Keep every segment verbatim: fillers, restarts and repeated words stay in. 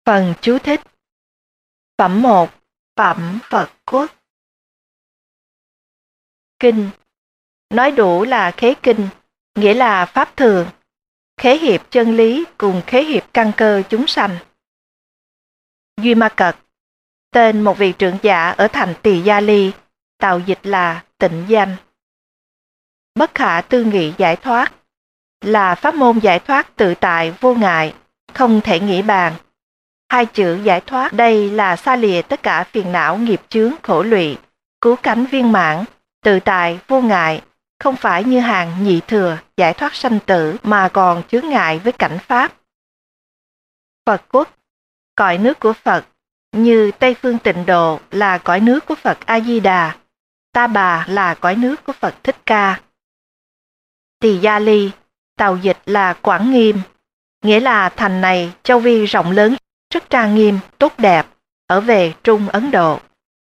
Phần chú thích. Phẩm một. Phẩm Phật Quốc. Kinh. Nói đủ là khế kinh, nghĩa là pháp thường, khế hiệp chân lý cùng khế hiệp căn cơ chúng sanh. Duy Ma Cật, tên một vị trưởng giả ở thành Tỳ Gia Ly, tào dịch là tịnh danh. Bất khả tư nghị giải thoát, là pháp môn giải thoát tự tại vô ngại, không thể nghĩ bàn. Hai chữ giải thoát đây là xa lìa tất cả phiền não nghiệp chướng khổ lụy, cứu cánh viên mãn, tự tại vô ngại, không phải như hàng nhị thừa giải thoát sanh tử mà còn chướng ngại với cảnh pháp. Phật Quốc, cõi nước của Phật, như Tây Phương Tịnh Độ là cõi nước của Phật A Di Đà, Ta Bà là cõi nước của Phật Thích Ca. Tỳ Gia Ly, tào dịch là Quảng Nghiêm, nghĩa là thành này châu vi rộng lớn, rất trang nghiêm, tốt đẹp, ở về Trung Ấn Độ.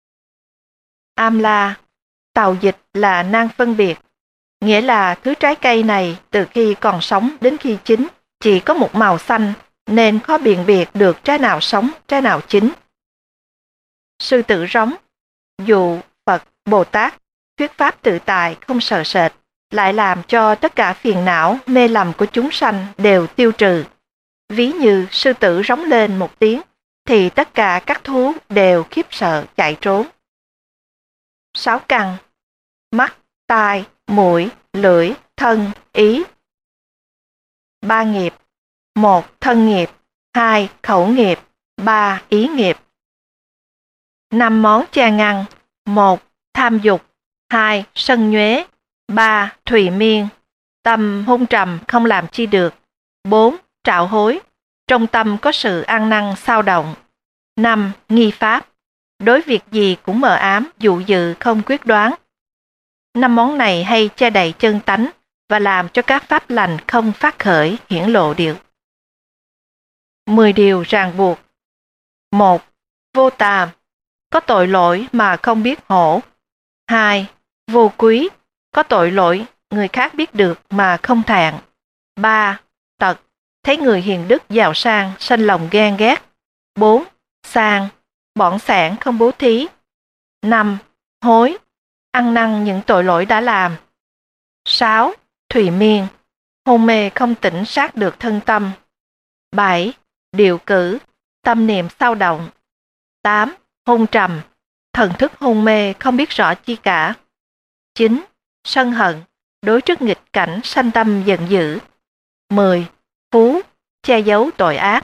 Amla, tào dịch là nan phân biệt, nghĩa là thứ trái cây này từ khi còn sống đến khi chín chỉ có một màu xanh nên khó辨biệt được trái nào sống, trái nào chín. Sư tử rống, dụ Phật, Bồ Tát, thuyết pháp tự tại không sợ sệt, lại làm cho tất cả phiền não, mê lầm của chúng sanh đều tiêu trừ. Ví như sư tử rống lên một tiếng, thì tất cả các thú đều khiếp sợ chạy trốn. Sáu căn, mắt, tai, mũi, lưỡi, thân, ý. Ba nghiệp. Một, thân nghiệp. Hai, khẩu nghiệp. Ba, ý nghiệp. Năm món che ngăn. Một, tham dục. Hai, sân nhuế. Ba, thùy miên. Tâm hung trầm không làm chi được. Bốn, trạo hối. Trong tâm có sự ăn năn sao động. Năm, nghi pháp. Đối việc gì cũng mờ ám, dụ dự không quyết đoán. Năm món này hay che đậy chân tánh và làm cho các pháp lành không phát khởi hiển lộ được. Mười điều ràng buộc. Một, vô tàm, có tội lỗi mà không biết hổ. Hai, vô quý, có tội lỗi người khác biết được mà không thẹn. Ba, tật, thấy người hiền đức giàu sang sanh lòng ghen ghét. Bốn, sang, bỏng sẻn không bố thí. Năm, hối, ăn năn những tội lỗi đã làm. Sáu, thùy miên, hôn mê không tỉnh sát được thân tâm. Bảy, điều cử, tâm niệm sao động. Tám, hôn trầm, thần thức hôn mê không biết rõ chi cả. Chín, sân hận, đối trước nghịch cảnh sanh tâm giận dữ. Mười, phú, che giấu tội ác.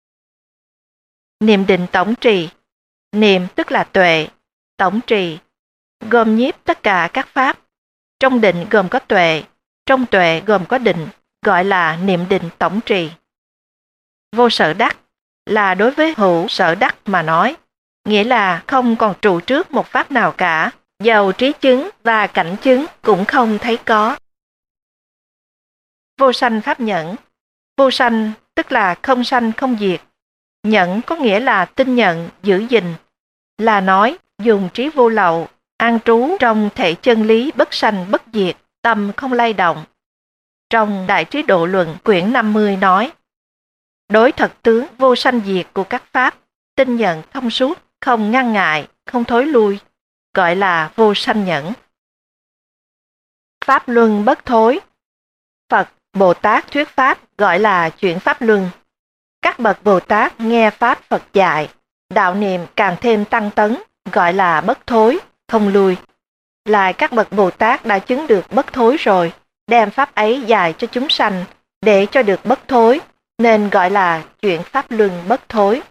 Niệm định tổng trì. Niệm tức là tuệ, tổng trì gồm nhiếp tất cả các pháp. Trong định gồm có tuệ, trong tuệ gồm có định, gọi là niệm định tổng trì. Vô sở đắc là đối với hữu sở đắc mà nói, nghĩa là không còn trụ trước một pháp nào cả, dầu trí chứng và cảnh chứng cũng không thấy có. Vô sanh pháp nhẫn. Vô sanh tức là không sanh không diệt. Nhẫn có nghĩa là tin nhận, giữ gìn, là nói dùng trí vô lậu, an trú trong thể chân lý bất sanh bất diệt, tâm không lay động. Trong Đại Trí Độ Luận quyển năm mươi nói, đối thật tướng vô sanh diệt của các pháp, tin nhận thông suốt, không ngăn ngại, không thối lui, gọi là vô sanh nhẫn. Pháp luân bất thối. Phật, Bồ Tát thuyết pháp gọi là chuyển pháp luân. Các bậc Bồ Tát nghe pháp Phật dạy, đạo niệm càng thêm tăng tấn, gọi là bất thối, không lui. Lại các bậc Bồ Tát đã chứng được bất thối rồi, đem pháp ấy dạy cho chúng sanh để cho được bất thối, nên gọi là chuyển pháp luân bất thối.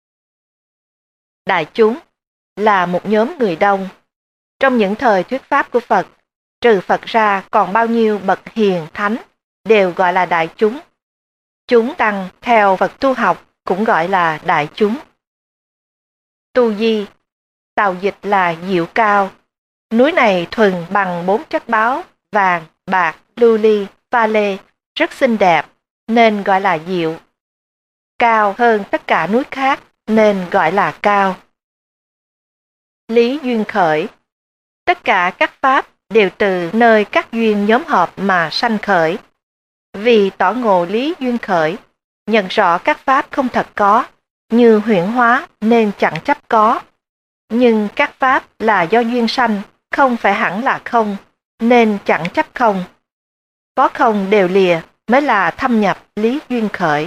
Đại chúng là một nhóm người đông. Trong những thời thuyết pháp của Phật, trừ Phật ra còn bao nhiêu bậc hiền thánh đều gọi là đại chúng. Chúng tăng theo Phật tu học cũng gọi là đại chúng. Tu di, tào dịch là diệu cao. Núi này thuần bằng bốn chất báu, vàng, bạc, lưu ly, pha lê, rất xinh đẹp, nên gọi là diệu. Cao hơn tất cả núi khác, nên gọi là cao. Lý duyên khởi. Tất cả các pháp đều từ nơi các duyên nhóm họp mà sanh khởi. Vì tỏ ngộ lý duyên khởi, nhận rõ các pháp không thật có, như huyễn hóa nên chẳng chấp có. Nhưng các pháp là do duyên sanh, không phải hẳn là không, nên chẳng chấp không. Có không đều lìa mới là thâm nhập lý duyên khởi.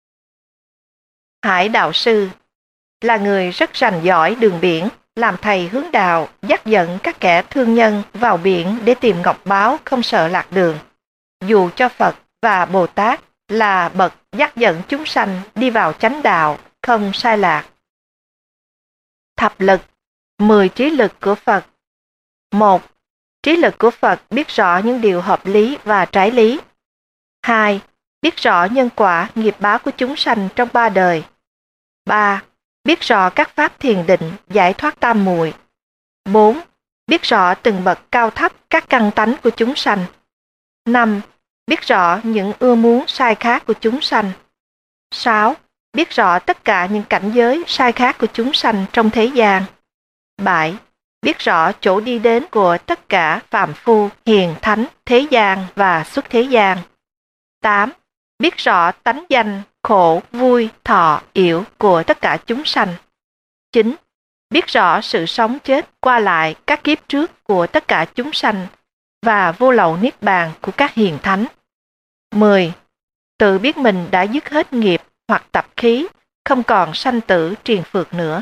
Hải đạo sư là người rất rành giỏi đường biển, làm thầy hướng đạo, dắt dẫn các kẻ thương nhân vào biển để tìm ngọc báu không sợ lạc đường. Dù cho Phật và Bồ Tát là bậc dắt dẫn chúng sanh đi vào chánh đạo, không sai lạc. Thập lực, mười trí lực của Phật. Một. Trí lực của Phật biết rõ những điều hợp lý và trái lý. Hai. Biết rõ nhân quả, nghiệp báo của chúng sanh trong ba đời. Ba. Biết rõ các pháp thiền định, giải thoát tam muội. Bốn. Biết rõ từng bậc cao thấp các căn tánh của chúng sanh. Năm. Biết rõ những ưa muốn sai khác của chúng sanh. Sáu. Biết rõ tất cả những cảnh giới sai khác của chúng sanh trong thế gian. Bảy. Biết rõ chỗ đi đến của tất cả phàm phu, hiền thánh, thế gian và xuất thế gian. Tám. Biết rõ tánh danh, khổ, vui, thọ, yểu của tất cả chúng sanh. Chín. Biết rõ sự sống chết qua lại các kiếp trước của tất cả chúng sanh và vô lậu niết bàn của các hiền thánh. Mười. Tự biết mình đã dứt hết nghiệp hoặc tập khí, không còn sanh tử triền phược nữa.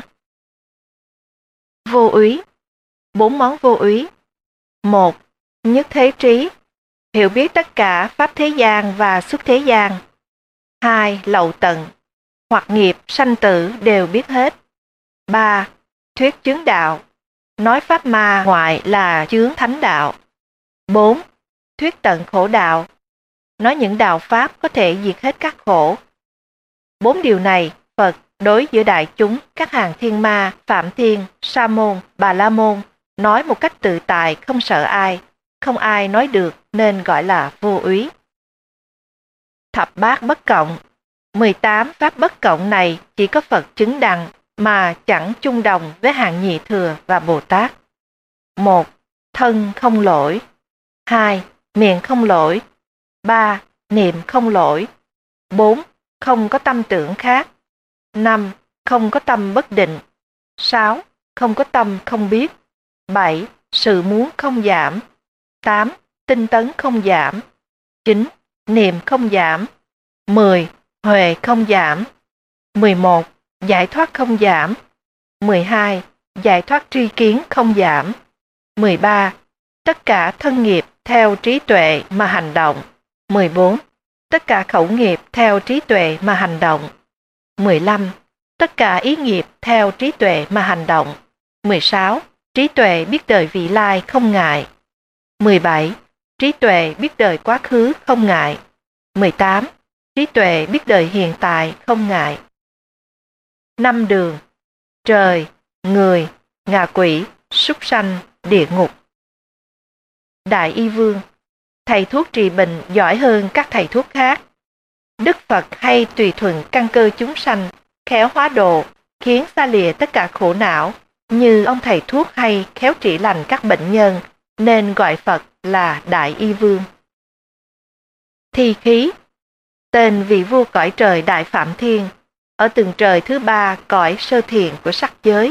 Vô úy. Bốn món vô úy. Một. Nhất thế trí, hiểu biết tất cả pháp thế gian và xuất thế gian. Hai. Lậu tận, hoặc nghiệp sanh tử đều biết hết. Ba. Thuyết chướng đạo, nói pháp ma ngoại là chướng thánh đạo. Bốn. Thuyết tận khổ đạo, nói những đạo pháp có thể diệt hết các khổ. Bốn điều này, Phật đối giữa đại chúng, các hàng thiên ma, Phạm Thiên, Sa Môn, Bà La Môn, nói một cách tự tại, không sợ ai, không ai nói được nên gọi là vô úy. Thập bát bất cộng. mười tám pháp bất cộng này chỉ có Phật chứng đặng mà chẳng chung đồng với hạng nhị thừa và Bồ Tát. Một. Thân không lỗi. Hai. Miệng không lỗi. Ba. Niệm không lỗi. Bốn. Không có tâm tưởng khác. Năm. Không có tâm bất định. Sáu. Không có tâm không biết. Bảy. Sự muốn không giảm. Tám. Tinh tấn không giảm. Chín. Niệm không giảm. Mười. Huệ không giảm. Mười một. Giải thoát không giảm. Mười hai. Giải thoát tri kiến không giảm. Mười ba. Tất cả thân nghiệp theo trí tuệ mà hành động. Mười bốn. Tất cả khẩu nghiệp theo trí tuệ mà hành động. Mười lăm. Tất cả ý nghiệp theo trí tuệ mà hành động. Mười sáu. Trí tuệ biết đời vị lai không ngại. Mười bảy. Trí tuệ biết đời quá khứ không ngại. Mười tám. Trí tuệ biết đời hiện tại không ngại. Năm đường: trời, người, ngạ quỷ, súc sanh, địa ngục. Đại Y Vương: thầy thuốc trị bệnh giỏi hơn các thầy thuốc khác. Đức Phật hay tùy thuận căn cơ chúng sanh, khéo hóa độ, khiến xa lìa tất cả khổ não, như ông thầy thuốc hay khéo trị lành các bệnh nhân, nên gọi Phật là Đại Y Vương. Thi khí: tên vị vua cõi trời Đại Phạm Thiên, ở tầng trời thứ ba cõi sơ thiền của sắc giới.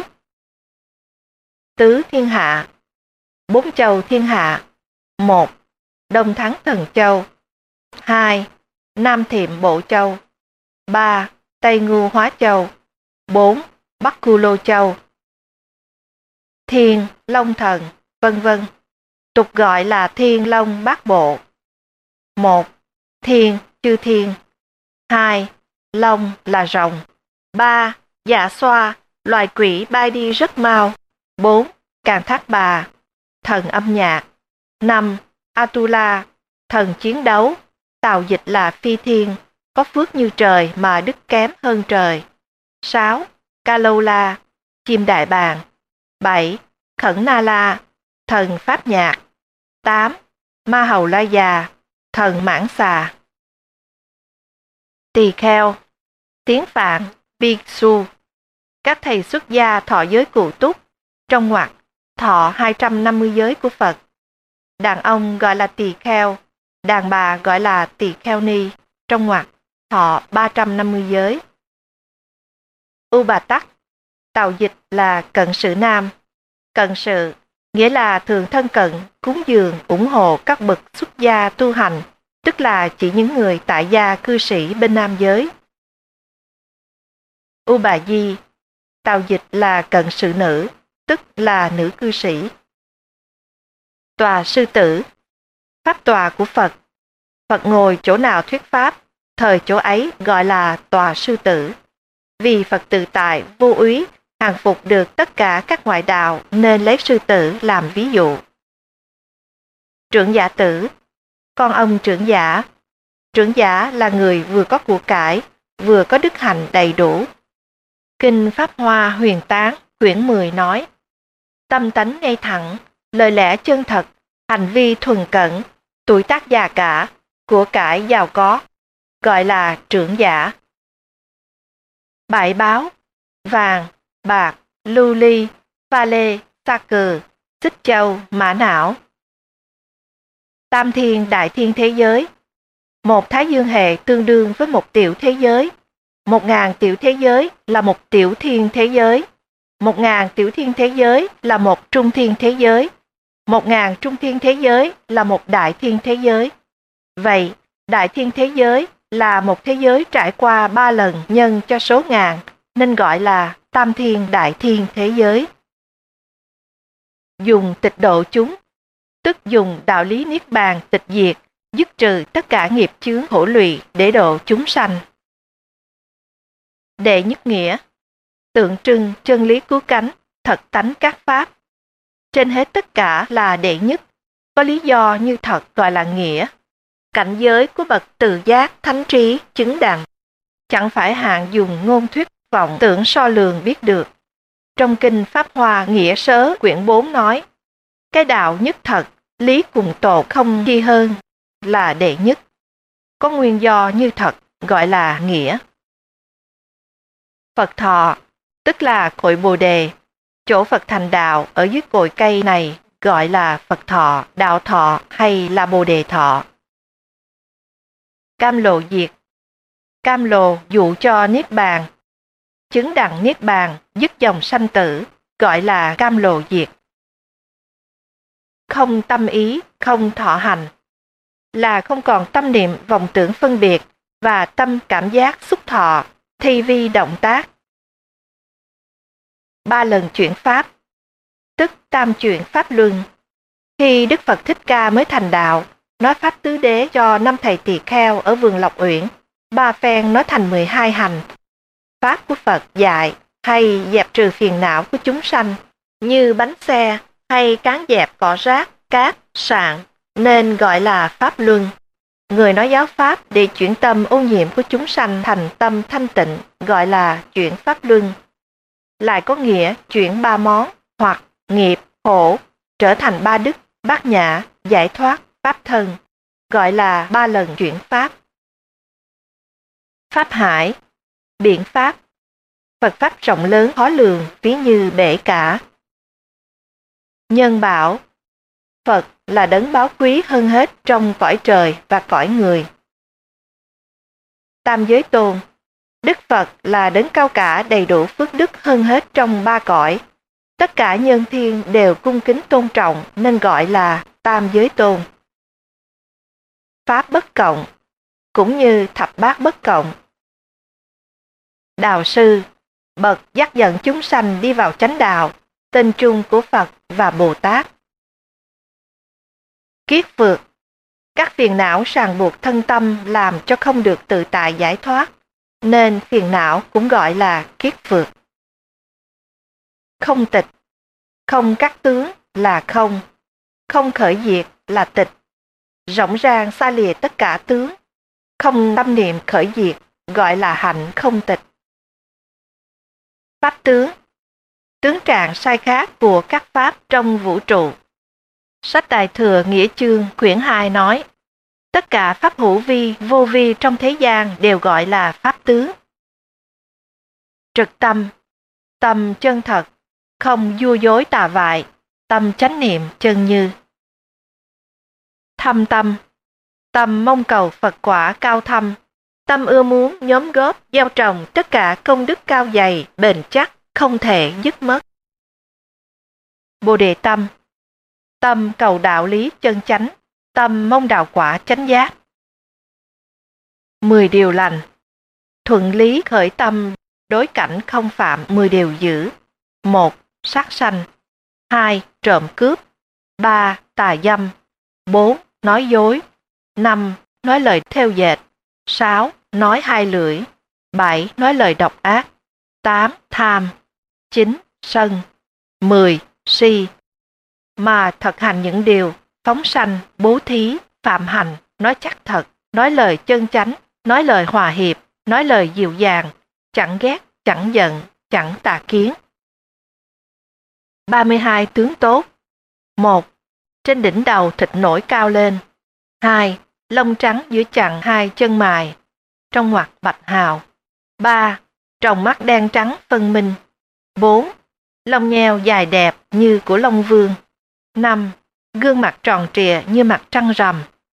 Tứ thiên hạ: bốn châu thiên hạ. Một. Đông Thắng Thần Châu. Hai. Nam Thiệm Bộ Châu. Ba. Tây Ngưu Hóa Châu. Bốn. Bắc Cu Lô Châu. Thiên, Long Thần, vân vân, tục gọi là Thiên Long Bát Bộ. Một. Thiên, chư thiên. Hai. Long là rồng. Ba. Dạ xoa, loài quỷ bay đi rất mau. Bốn. Càn Thác Bà, thần âm nhạc. Năm. Atula, thần chiến đấu, tào dịch là phi thiên, có phước như trời mà đức kém hơn trời. Sáu. Kalola, chim đại bàng. Bảy. Khẩn Na La, thần pháp nhạc. Tám. Ma Hầu La Già, thần mãng xà. Tỳ kheo, tiếng Phạn, Bhikkhu, các thầy xuất gia thọ giới cụ túc, trong ngoặc thọ hai trăm năm mươi giới của Phật. Đàn ông gọi là tỳ kheo, đàn bà gọi là tỳ kheo ni, trong ngoặc thọ ba trăm năm mươi giới. Upatak, tàu dịch là cận sự nam. Cận sự nghĩa là thường thân cận, cúng dường, ủng hộ các bậc xuất gia tu hành, tức là chỉ những người tại gia cư sĩ bên nam giới. Ubaji, tàu dịch là cận sự nữ, tức là nữ cư sĩ. Tòa sư tử, pháp tòa của Phật. Phật ngồi chỗ nào thuyết pháp, thời chỗ ấy gọi là tòa sư tử. Vì Phật tự tại, vô úy, hàng phục được tất cả các ngoại đạo nên lấy sư tử làm ví dụ. Trưởng giả tử, con ông trưởng giả. Trưởng giả là người vừa có của cải, vừa có đức hạnh đầy đủ. Kinh Pháp Hoa Huyền Tán, quyển mười nói, tâm tánh ngay thẳng, lời lẽ chân thật, hành vi thuần cẩn, tuổi tác già cả, của cải giàu có, gọi là trưởng giả. Bại báo, vàng, bạc, lưu ly, pha lê, sa cừ, xích châu, mã não. Tam thiên đại thiên thế giới. Một thái dương hệ tương đương với một tiểu thế giới. Một ngàn tiểu thế giới là một tiểu thiên thế giới. Một ngàn tiểu thiên thế giới là một trung thiên thế giới. Một ngàn trung thiên thế giới là một đại thiên thế giới. Vậy, đại thiên thế giới là một thế giới trải qua ba lần nhân cho số ngàn, nên gọi là tam thiên đại thiên thế giới. Dùng tịch độ chúng, tức dùng đạo lý niết bàn tịch diệt, dứt trừ tất cả nghiệp chướng khổ lụy để độ chúng sanh. Đệ nhất nghĩa, tượng trưng chân lý cứu cánh, thật tánh các pháp. Trên hết tất cả là đệ nhất, có lý do như thật gọi là nghĩa. Cảnh giới của bậc từ giác, thánh trí, chứng đẳng, chẳng phải hạng dùng ngôn thuyết vọng tưởng so lường biết được. Trong kinh Pháp Hoa Nghĩa Sớ quyển bốn nói, cái đạo nhất thật, lý cùng tột không chi hơn, là đệ nhất. Có nguyên do như thật, gọi là nghĩa. Phật thọ, tức là cội Bồ Đề. Chỗ Phật thành đạo ở dưới cội cây này gọi là Phật thọ, đạo thọ hay là Bồ Đề thọ. Cam lộ diệt. Cam lộ dụ cho niết bàn. Chứng đẳng niết bàn, dứt dòng sanh tử, gọi là cam lộ diệt. Không tâm ý, không thọ hành, là không còn tâm niệm vọng tưởng phân biệt và tâm cảm giác xúc thọ, thi vi động tác. Ba lần chuyển pháp, tức tam chuyển pháp luân. Khi Đức Phật Thích Ca mới thành đạo, nói pháp tứ đế cho năm thầy tỳ kheo ở vườn Lộc Uyển, ba phen nói thành mười hai hành. Pháp của Phật dạy hay dẹp trừ phiền não của chúng sanh, như bánh xe hay cán dẹp cỏ rác, cát, sạn, nên gọi là pháp luân. Người nói giáo pháp để chuyển tâm ô nhiễm của chúng sanh thành tâm thanh tịnh, gọi là chuyển pháp luân. Lại có nghĩa chuyển ba món, hoặc nghiệp, khổ, trở thành ba đức, bát nhã, giải thoát, pháp thân, gọi là ba lần chuyển pháp. Pháp hải, biện pháp, Phật pháp rộng lớn khó lường, ví như bể cả. Nhân bảo, Phật là đấng báo quý hơn hết trong cõi trời và cõi người. Tam giới tôn, Đức Phật là đấng cao cả đầy đủ phước đức hơn hết trong ba cõi. Tất cả nhân thiên đều cung kính tôn trọng nên gọi là tam giới tôn. Pháp bất cộng, cũng như thập bát bất cộng. Đạo sư, bậc dắt dẫn chúng sanh đi vào chánh đạo, tên chung của Phật và Bồ Tát. Kiết phược, các phiền não ràng buộc thân tâm làm cho không được tự tại giải thoát, nên phiền não cũng gọi là kiết phược. Không tịch, không các tướng là không, không khởi diệt là tịch, rộng ràng xa lìa tất cả tướng, không tâm niệm khởi diệt gọi là hạnh không tịch. Pháp tướng, tướng trạng sai khác của các pháp trong vũ trụ. Sách Đại Thừa Nghĩa Chương quyển hai nói, tất cả pháp hữu vi, vô vi trong thế gian đều gọi là pháp tướng. Trực tâm, tâm chân thật, không vua dối tà vại, tâm chánh niệm chân như. Thâm tâm, tâm mong cầu Phật quả cao thâm, Tâm ưa muốn nhóm góp, gieo trồng tất cả công đức cao dày, bền chắc, không thể dứt mất. Bồ đề tâm. Tâm cầu đạo lý chân chánh, tâm mong đạo quả chánh giác. Mười điều lành. Thuận lý khởi tâm, đối cảnh không phạm mười điều dữ. Một. Sát sanh. Hai. Trộm cướp. Ba. Tà dâm. Bốn. Nói dối. Năm. Nói lời theo dệt. Sáu. Nói hai lưỡi. Bảy. Nói lời độc ác. Tám. Tham. Chín. Sân. Mười. Si. Mà thực hành những điều phóng sanh, bố thí, phạm hành, nói chắc thật, nói lời chân chánh, nói lời hòa hiệp, nói lời dịu dàng, chẳng ghét, chẳng giận, chẳng tà kiến. ba mươi hai tướng tốt. Một. Trên đỉnh đầu thịt nổi cao lên. Hai. Lông trắng giữa chặn hai chân mài, trong ngoặc bạch hào. Ba. Tròng mắt đen trắng phân minh. Bốn. Lông nheo dài đẹp như của Long Vương. Năm. Gương mặt tròn trịa như mặt trăng rằm.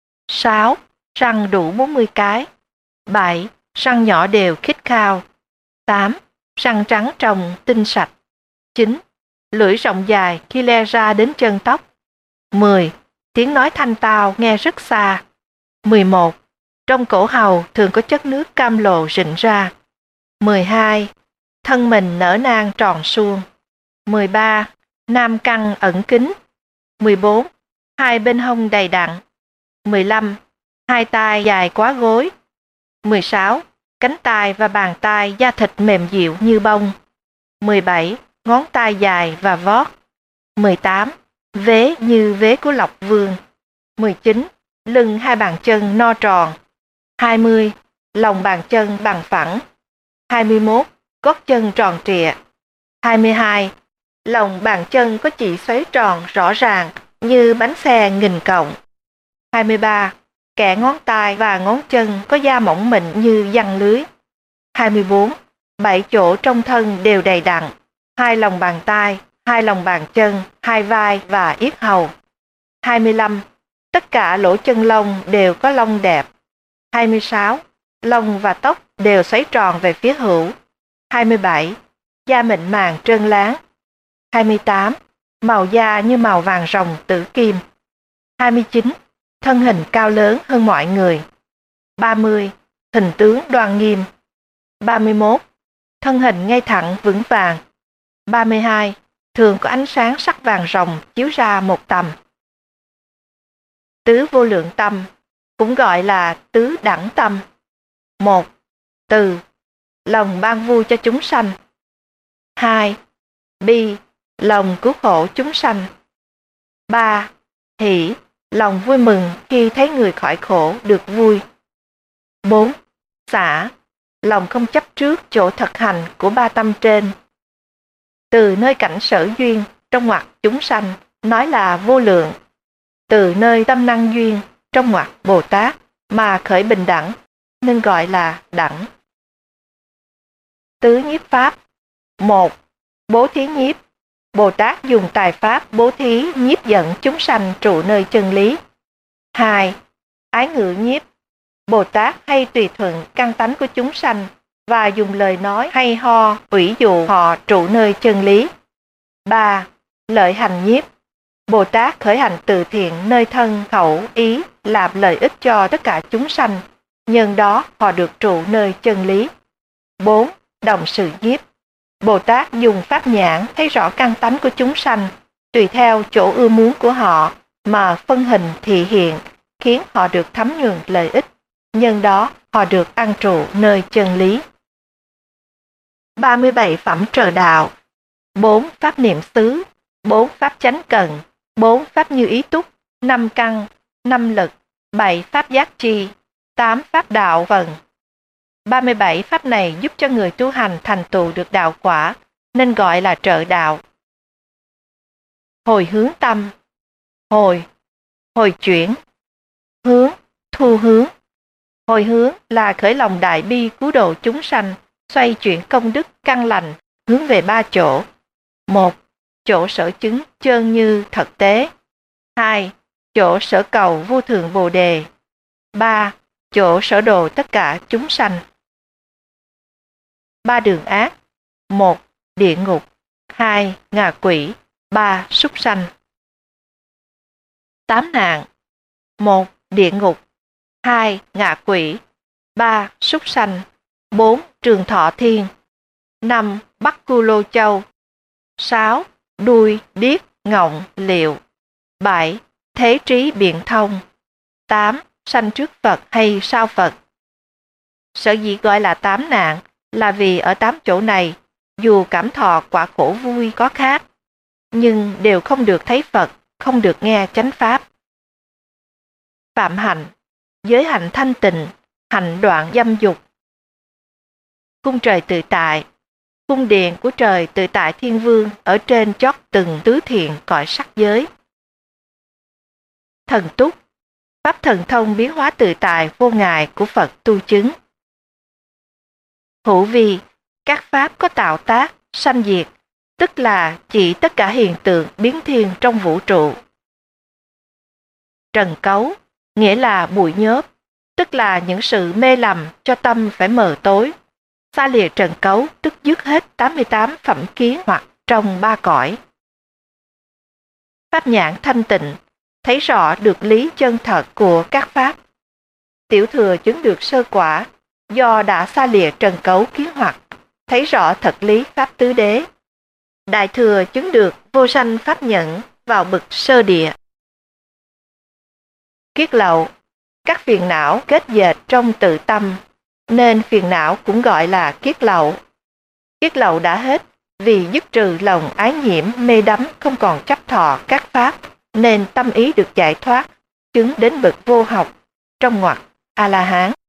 Sáu. Răng đủ bốn mươi cái. Bảy. Răng nhỏ đều khít khao. Tám. Răng trắng trồng tinh sạch. Chín. Lưỡi rộng dài khi le ra đến chân tóc. Mười. Tiếng nói thanh tao nghe rất xa. Mười một. Trong cổ hầu thường có chất nước cam lộ rịn ra. Mười hai. Thân mình nở nang tròn suông. Mười ba. Nam căng ẩn kín. Mười bốn. Hai bên hông đầy đặn. Mười lăm. Hai tay dài quá gối. Mười sáu. Cánh tay và bàn tay da thịt mềm dịu như bông. Mười bảy. Ngón tay dài và vót. Mười tám. Vế như vế của Lộc Vương. Mười chín. Lưng hai bàn chân no tròn. Hai mươi. Lòng bàn chân bằng phẳng. Hai mươi mốt. Gót chân tròn trịa. Hai mươi hai. Lòng bàn chân có chỉ xoáy tròn rõ ràng như bánh xe nghìn cộng. Hai mươi ba. Kẽ ngón tay và ngón chân có da mỏng mịn như giăng lưới. Hai mươi bốn. Bảy chỗ trong thân đều đầy đặn. Hai lòng bàn tay, hai lòng bàn chân, hai vai và yết hầu. Hai mươi lăm. Tất cả lỗ chân lông đều có lông đẹp. Hai mươi sáu. Lông và tóc đều xoáy tròn về phía hữu. Hai mươi bảy. Da mịn màng trơn láng. Hai mươi tám. Màu da như màu vàng rồng tử kim. Hai mươi chín. Thân hình cao lớn hơn mọi người. Ba mươi. Hình tướng đoan nghiêm. Ba mươi mốt. Thân hình ngay thẳng vững vàng. Ba mươi hai. Thường có ánh sáng sắc vàng rồng chiếu ra một tầm. Tứ vô lượng tâm, cũng gọi là tứ đẳng tâm. Một. Từ, lòng ban vui cho chúng sanh. Hai. Bi, lòng cứu khổ chúng sanh. Ba. Hỷ, lòng vui mừng khi thấy người khỏi khổ được vui. Bốn. Xả, lòng không chấp trước chỗ thực hành của ba tâm trên. Từ nơi cảnh sở duyên trong ngoặc chúng sanh nói là vô lượng. Từ nơi tâm năng duyên trong ngoặc Bồ Tát mà khởi bình đẳng nên gọi là đẳng. Tứ nhiếp pháp. Một. Bố thí nhiếp. Bồ Tát dùng tài pháp bố thí nhiếp dẫn chúng sanh trụ nơi chân lý. Hai. Ái ngữ nhiếp. Bồ Tát hay tùy thuận căn tánh của chúng sanh và dùng lời nói hay ho ủy dụ họ trụ nơi chân lý. Ba. Lợi hành nhiếp. Bồ Tát khởi hành từ thiện nơi thân, khẩu, ý, làm lợi ích cho tất cả chúng sanh, nhân đó họ được trụ nơi chân lý. Bốn. Đồng sự nhiếp. Bồ Tát dùng pháp nhãn thấy rõ căn tánh của chúng sanh, tùy theo chỗ ưa muốn của họ mà phân hình thị hiện, khiến họ được thấm nhuần lợi ích, nhân đó họ được an trụ nơi chân lý. ba mươi bảy phẩm trợ đạo. Bốn pháp niệm xứ, bốn pháp chánh cần, bốn pháp như ý túc, năm căn, năm lực, bảy pháp giác chi, tám pháp đạo vần. ba mươi bảy pháp này giúp cho người tu hành thành tựu được đạo quả, nên gọi là trợ đạo. Hồi hướng tâm. Hồi, hồi chuyển. Hướng, thu hướng. Hồi hướng là khởi lòng đại bi cứu độ chúng sanh, xoay chuyển công đức căn lành hướng về ba chỗ. Một. Chỗ sở chứng chơn như thật tế. Hai. Chỗ sở cầu vô thượng bồ đề. Ba. chỗ sở đồ tất cả chúng sanh. Ba đường ác: một. Địa ngục. Hai. Ngạ quỷ. Ba. Súc sanh. Tám nạn: một. Địa ngục. Hai. Ngạ quỷ. Ba. Súc sanh. Bốn. Trường thọ thiên. Năm. Bắc Cu Lô Châu. Sáu. Đuôi, điếc, ngọng, liệu. Bảy. Thế trí biện thông. Tám. Sanh trước Phật hay sau Phật. Sở dĩ gọi là tám nạn là vì ở tám chỗ này, dù cảm thọ quả khổ vui có khác, nhưng đều không được thấy Phật, không được nghe chánh pháp. Phạm hạnh: giới hạnh thanh tịnh, hạnh đoạn dâm dục. Cung trời tự tại: cung điện của trời tự tại thiên vương ở trên chót từng tứ thiện cõi sắc giới. Thần túc: pháp thần thông biến hóa tự tại vô ngại của Phật tu chứng. Hữu vi: các pháp có tạo tác, sanh diệt, tức là chỉ tất cả hiện tượng biến thiên trong vũ trụ. Trần cấu: nghĩa là bụi nhớp, tức là những sự mê lầm cho tâm phải mờ tối. Xa lìa trần cấu tức dứt hết tám mươi tám phẩm kiến hoặc trong ba cõi. Pháp nhãn thanh tịnh: thấy rõ được lý chân thật của các pháp. Tiểu thừa chứng được sơ quả, do đã xa lìa trần cấu kiến hoặc, thấy rõ thật lý pháp tứ đế. Đại thừa chứng được vô sanh pháp nhẫn, vào bậc sơ địa. Kiết lậu: các phiền não kết dệt trong tự tâm, nên phiền não cũng gọi là kiết lậu. Kiết lậu đã hết, vì dứt trừ lòng ái nhiễm mê đắm không còn chấp thọ các pháp, nên tâm ý được giải thoát, chứng đến bậc vô học, trong ngoặc A-la-hán.